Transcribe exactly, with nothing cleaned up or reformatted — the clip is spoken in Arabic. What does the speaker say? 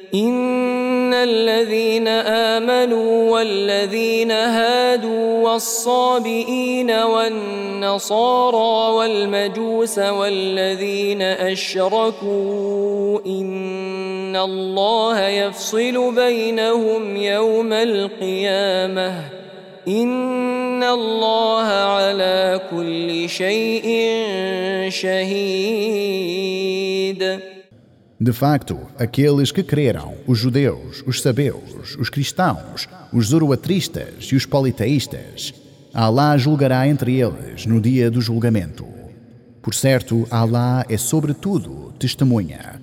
إن الذين آمنوا والذين هادوا والصابئين والنصارى والمجوس والذين أشركوا إن الله يفصل بينهم يوم القيامة إن الله على كل شيء شهيد. De facto, aqueles que creram, os judeus, os sabeus, os cristãos, os zoroatristas e os politeístas, Alá julgará entre eles no dia do julgamento. Por certo, Alá é sobretudo testemunha.